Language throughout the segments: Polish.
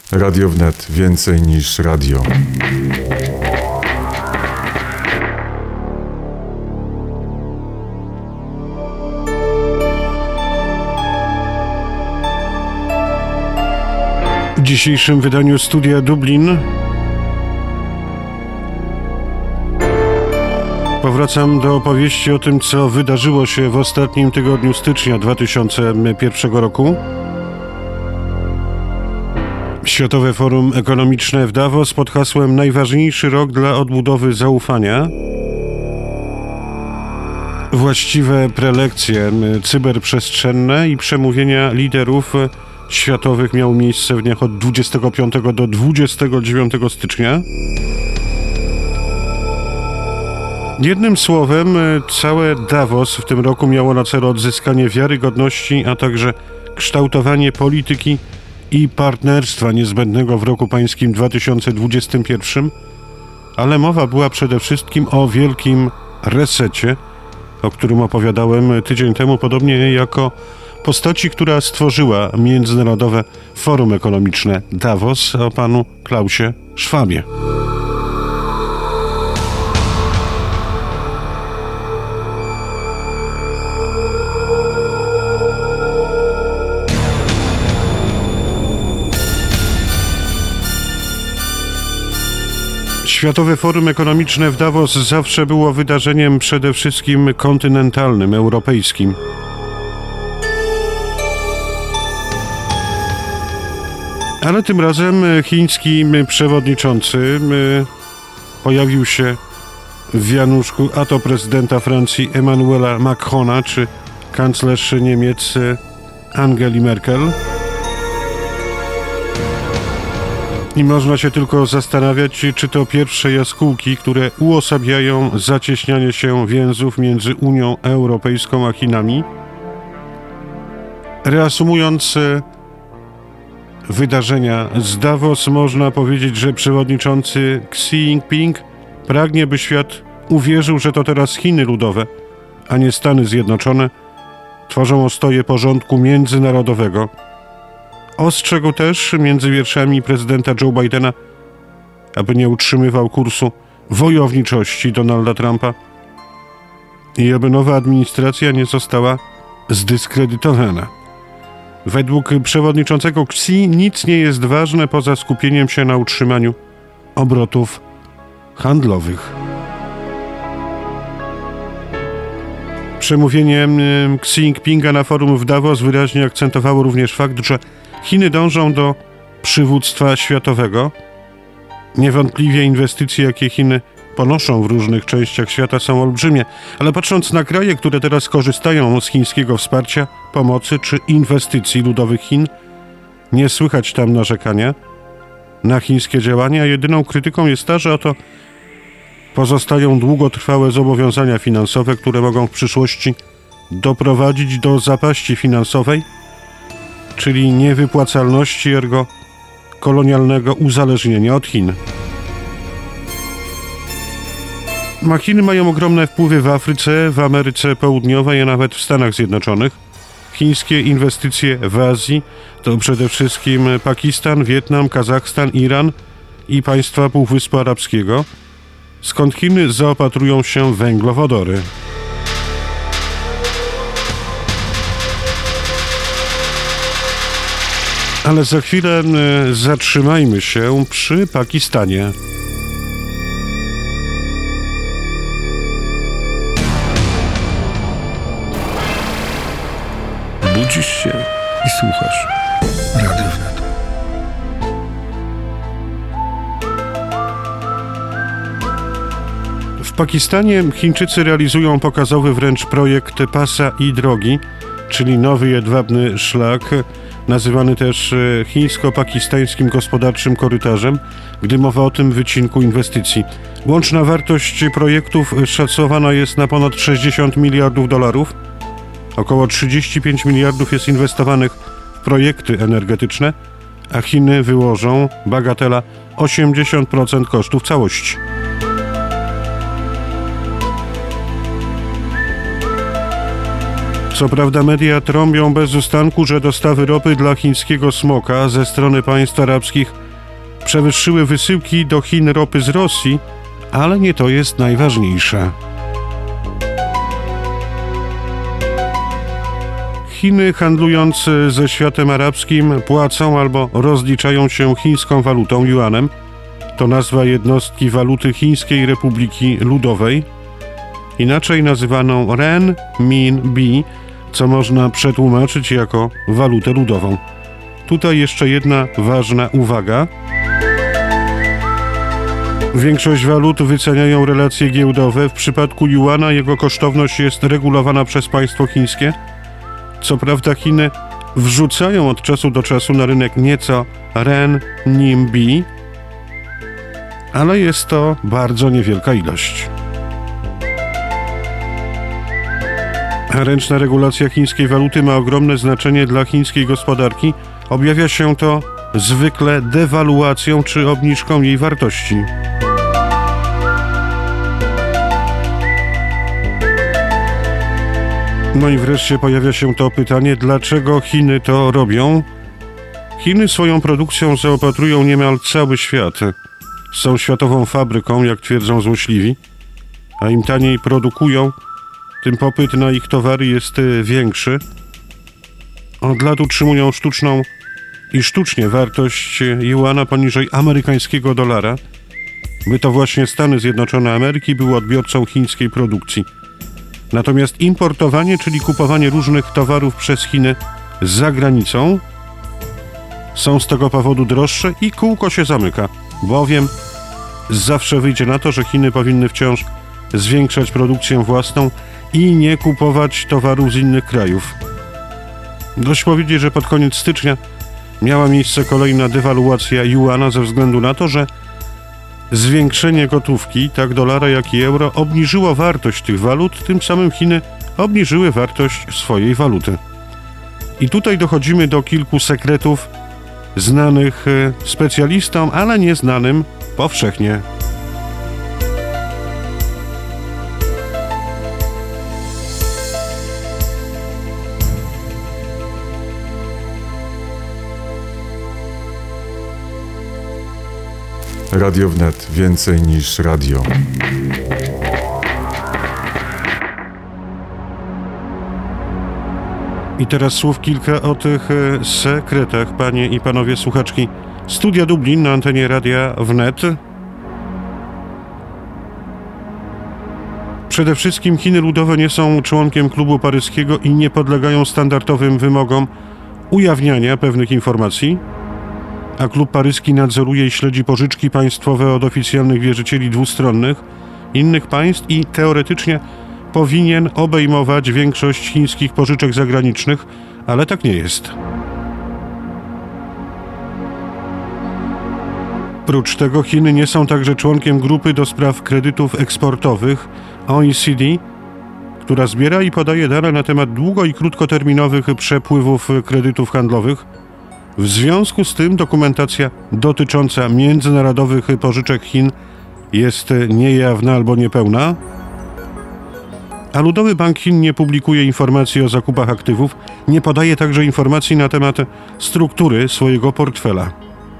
Radio Wnet. Więcej niż radio. W dzisiejszym wydaniu Studia Dublin powracam do opowieści o tym, co wydarzyło się w ostatnim tygodniu stycznia 2001 roku. Światowe Forum Ekonomiczne w Davos pod hasłem Najważniejszy rok dla odbudowy zaufania. Właściwe prelekcje cyberprzestrzenne i przemówienia liderów światowych miało miejsce w dniach od 25 do 29 stycznia. Jednym słowem, całe Davos w tym roku miało na celu odzyskanie wiarygodności, a także kształtowanie polityki i partnerstwa niezbędnego w roku pańskim 2021, ale mowa była przede wszystkim o wielkim resecie, o którym opowiadałem tydzień temu, podobnie jako postaci, która stworzyła Międzynarodowe Forum Ekonomiczne Davos, o panu Klausie Schwabie. Światowe Forum Ekonomiczne w Davos zawsze było wydarzeniem przede wszystkim kontynentalnym, europejskim. Ale tym razem chiński przewodniczący pojawił się w wianuszku a to prezydenta Francji Emmanuela Macrona czy kanclerz Niemiec Angeli Merkel. I można się tylko zastanawiać, czy to pierwsze jaskółki, które uosabiają zacieśnianie się więzów między Unią Europejską a Chinami. Reasumując wydarzenia z Davos, można powiedzieć, że przewodniczący Xi Jinping pragnie, by świat uwierzył, że to teraz Chiny Ludowe, a nie Stany Zjednoczone, tworzą ostoję porządku międzynarodowego. Ostrzegł też między wierszami prezydenta Joe Bidena, aby nie utrzymywał kursu wojowniczości Donalda Trumpa i aby nowa administracja nie została zdyskredytowana. Według przewodniczącego Xi nic nie jest ważne poza skupieniem się na utrzymaniu obrotów handlowych. Przemówienie Xi Jinpinga na forum w Davos wyraźnie akcentowało również fakt, że Chiny dążą do przywództwa światowego. Niewątpliwie inwestycje, jakie Chiny ponoszą w różnych częściach świata, są olbrzymie, ale patrząc na kraje, które teraz korzystają z chińskiego wsparcia, pomocy czy inwestycji ludowych Chin, nie słychać tam narzekania na chińskie działania. Jedyną krytyką jest ta, że oto pozostają długotrwałe zobowiązania finansowe, które mogą w przyszłości doprowadzić do zapaści finansowej, czyli niewypłacalności, ergo kolonialnego uzależnienia od Chin. Chiny mają ogromne wpływy w Afryce, w Ameryce Południowej, a nawet w Stanach Zjednoczonych. Chińskie inwestycje w Azji to przede wszystkim Pakistan, Wietnam, Kazachstan, Iran i państwa Półwyspu Arabskiego, skąd Chiny zaopatrują się w węglowodory. Ale za chwilę zatrzymajmy się przy Pakistanie. Budzisz się i słuchasz Radio Wnet. W Pakistanie Chińczycy realizują pokazowy wręcz projekt pasa i drogi, czyli nowy jedwabny szlak, nazywany też chińsko-pakistańskim gospodarczym korytarzem, gdy mowa o tym wycinku inwestycji. Łączna wartość projektów szacowana jest na ponad 60 miliardów dolarów. Około 35 miliardów jest inwestowanych w projekty energetyczne, a Chiny wyłożą, bagatela, 80% kosztów całości. Co prawda media trąbią bez ustanku, że dostawy ropy dla chińskiego smoka ze strony państw arabskich przewyższyły wysyłki do Chin ropy z Rosji, ale nie to jest najważniejsze. Chiny, handlując ze światem arabskim, płacą albo rozliczają się chińską walutą juanem. To nazwa jednostki waluty Chińskiej Republiki Ludowej, inaczej nazywaną renminbi, co można przetłumaczyć jako walutę ludową. Tutaj jeszcze jedna ważna uwaga. Większość walut wyceniają relacje giełdowe. W przypadku juana jego kosztowność jest regulowana przez państwo chińskie. Co prawda Chiny wrzucają od czasu do czasu na rynek nieco renminbi, ale jest to bardzo niewielka ilość. Ręczna regulacja chińskiej waluty ma ogromne znaczenie dla chińskiej gospodarki. Objawia się to zwykle dewaluacją czy obniżką jej wartości. No i wreszcie pojawia się to pytanie, dlaczego Chiny to robią? Chiny swoją produkcją zaopatrują niemal cały świat. Są światową fabryką, jak twierdzą złośliwi, a im taniej produkują, tym popyt na ich towary jest większy. Od lat utrzymują sztuczną i sztucznie wartość juana poniżej amerykańskiego dolara, by to właśnie Stany Zjednoczone Ameryki były odbiorcą chińskiej produkcji. Natomiast importowanie, czyli kupowanie różnych towarów przez Chiny za granicą, są z tego powodu droższe i kółko się zamyka, bowiem zawsze wyjdzie na to, że Chiny powinny wciąż zwiększać produkcję własną i nie kupować towarów z innych krajów. Dość powiedzieć, że pod koniec stycznia miała miejsce kolejna dewaluacja juana ze względu na to, że zwiększenie gotówki, tak dolara jak i euro, obniżyło wartość tych walut, tym samym Chiny obniżyły wartość swojej waluty. I tutaj dochodzimy do kilku sekretów znanych specjalistom, ale nieznanym powszechnie. Radio Wnet. Więcej niż radio. I teraz słów kilka o tych sekretach, panie i panowie słuchaczki. Studia Dublin na antenie Radia Wnet. Przede wszystkim Chiny Ludowe nie są członkiem klubu paryskiego i nie podlegają standardowym wymogom ujawniania pewnych informacji, a klub paryski nadzoruje i śledzi pożyczki państwowe od oficjalnych wierzycieli dwustronnych innych państw i teoretycznie powinien obejmować większość chińskich pożyczek zagranicznych, ale tak nie jest. Prócz tego Chiny nie są także członkiem grupy do spraw kredytów eksportowych OECD, która zbiera i podaje dane na temat długo- i krótkoterminowych przepływów kredytów handlowych. W związku z tym dokumentacja dotycząca międzynarodowych pożyczek Chin jest niejawna albo niepełna, a Ludowy Bank Chin nie publikuje informacji o zakupach aktywów, nie podaje także informacji na temat struktury swojego portfela.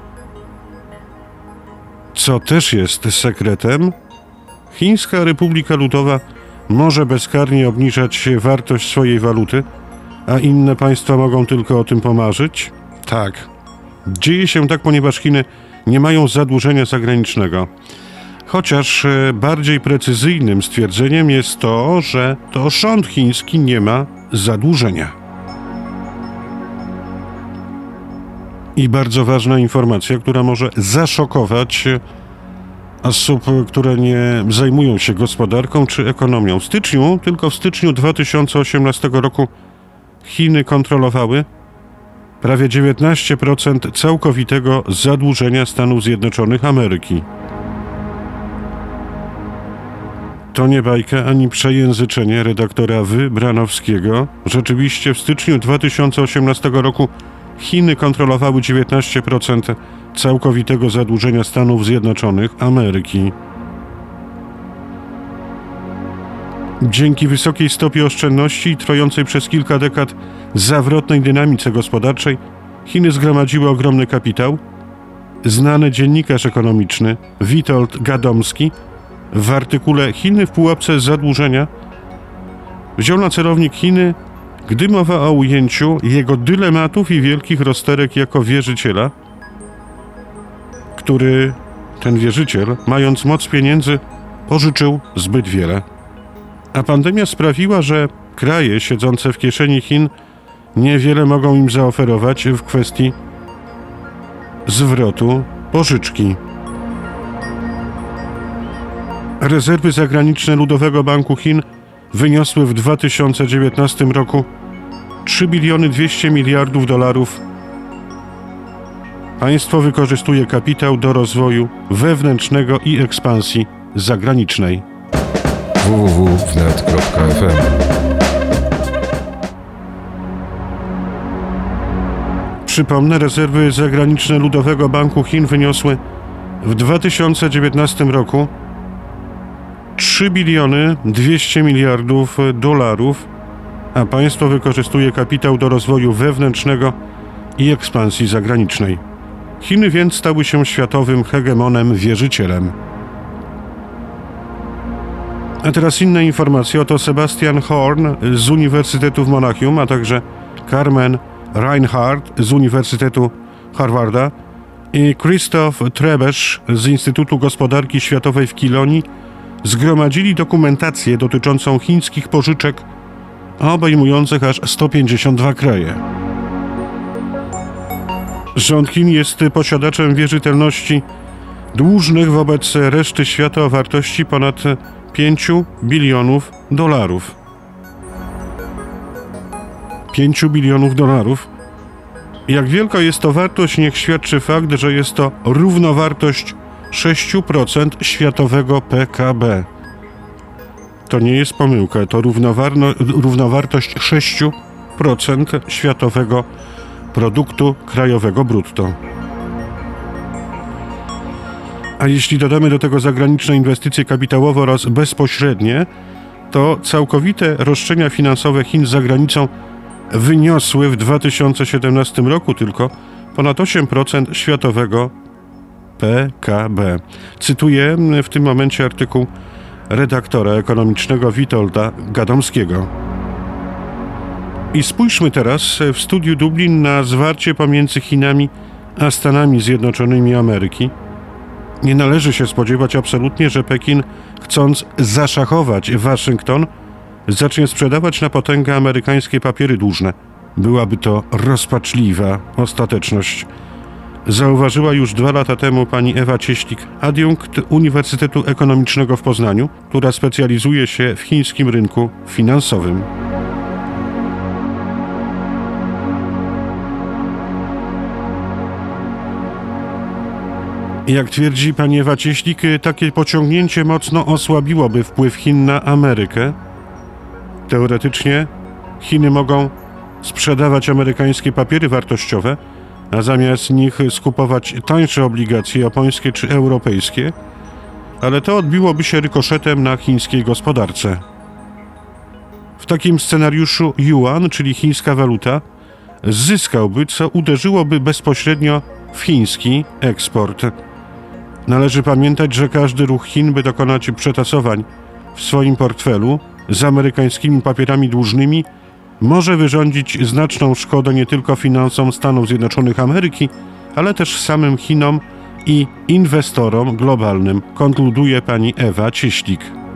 Co też jest sekretem, Chińska Republika Ludowa może bezkarnie obniżać wartość swojej waluty, a inne państwa mogą tylko o tym pomarzyć. Tak, dzieje się tak, ponieważ Chiny nie mają zadłużenia zagranicznego. Chociaż bardziej precyzyjnym stwierdzeniem jest to, że to rząd chiński nie ma zadłużenia. I bardzo ważna informacja, która może zaszokować osób, które nie zajmują się gospodarką czy ekonomią. Tylko w styczniu 2018 roku Chiny kontrolowały prawie 19% całkowitego zadłużenia Stanów Zjednoczonych Ameryki. To nie bajka ani przejęzyczenie redaktora Wybranowskiego. Rzeczywiście w styczniu 2018 roku Chiny kontrolowały 19% całkowitego zadłużenia Stanów Zjednoczonych Ameryki. Dzięki wysokiej stopie oszczędności i trwającej przez kilka dekad zawrotnej dynamice gospodarczej Chiny zgromadziły ogromny kapitał. Znany dziennikarz ekonomiczny Witold Gadomski w artykule Chiny w pułapce zadłużenia wziął na celownik Chiny, gdy mowa o ujęciu jego dylematów i wielkich rozterek jako wierzyciela, który ten wierzyciel, mając moc pieniędzy, pożyczył zbyt wiele. A pandemia sprawiła, że kraje siedzące w kieszeni Chin niewiele mogą im zaoferować w kwestii zwrotu pożyczki. Rezerwy zagraniczne Ludowego Banku Chin wyniosły w 2019 roku 3 biliony 200 miliardów dolarów. Państwo wykorzystuje kapitał do rozwoju wewnętrznego i ekspansji zagranicznej. www.wnet.fm Przypomnę, rezerwy zagraniczne Ludowego Banku Chin wyniosły w 2019 roku 3 biliony 200 miliardów dolarów, a państwo wykorzystuje kapitał do rozwoju wewnętrznego i ekspansji zagranicznej. Chiny więc stały się światowym hegemonem, wierzycielem. A teraz inne informacje. Oto Sebastian Horn z Uniwersytetu w Monachium, a także Carmen Reinhardt z Uniwersytetu Harvarda i Christoph Trebesz z Instytutu Gospodarki Światowej w Kilonii zgromadzili dokumentację dotyczącą chińskich pożyczek obejmujących aż 152 kraje. Rząd Chin jest posiadaczem wierzytelności dłużnych wobec reszty świata o wartości ponad 5 bilionów dolarów. 5 bilionów dolarów. Jak wielka jest to wartość, niech świadczy fakt, że jest to równowartość 6% światowego PKB. To nie jest pomyłka, to równowartość 6% światowego produktu krajowego brutto. A jeśli dodamy do tego zagraniczne inwestycje kapitałowe oraz bezpośrednie, to całkowite roszczenia finansowe Chin za granicą wyniosły w 2017 roku tylko ponad 8% światowego PKB. Cytuję w tym momencie artykuł redaktora ekonomicznego Witolda Gadomskiego. I spójrzmy teraz w studiu Dublin na zwarcie pomiędzy Chinami a Stanami Zjednoczonymi Ameryki. Nie należy się spodziewać absolutnie, że Pekin, chcąc zaszachować Waszyngton, zacznie sprzedawać na potęgę amerykańskie papiery dłużne. Byłaby to rozpaczliwa ostateczność. Zauważyła już 2 lata temu pani Ewa Cieślik, adiunkt Uniwersytetu Ekonomicznego w Poznaniu, która specjalizuje się w chińskim rynku finansowym. Jak twierdzi pani Ewa Cieślik, takie pociągnięcie mocno osłabiłoby wpływ Chin na Amerykę. Teoretycznie Chiny mogą sprzedawać amerykańskie papiery wartościowe, a zamiast nich skupować tańsze obligacje japońskie czy europejskie, ale to odbiłoby się rykoszetem na chińskiej gospodarce. W takim scenariuszu yuan, czyli chińska waluta, zyskałby, co uderzyłoby bezpośrednio w chiński eksport. Należy pamiętać, że każdy ruch Chin, by dokonać przetasowań w swoim portfelu z amerykańskimi papierami dłużnymi, może wyrządzić znaczną szkodę nie tylko finansom Stanów Zjednoczonych Ameryki, ale też samym Chinom i inwestorom globalnym, konkluduje pani Ewa Cieślik.